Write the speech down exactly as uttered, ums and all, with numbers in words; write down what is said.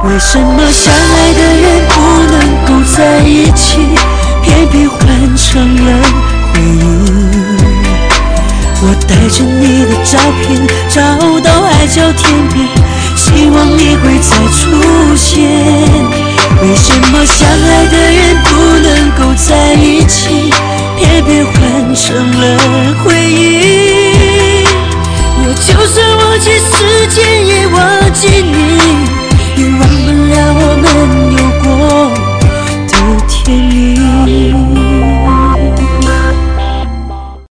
为什么相爱的人不能够在一起，偏偏换成了回忆？我带着你的照片，找到海角天边，希望你会再出现。为什么相爱的人不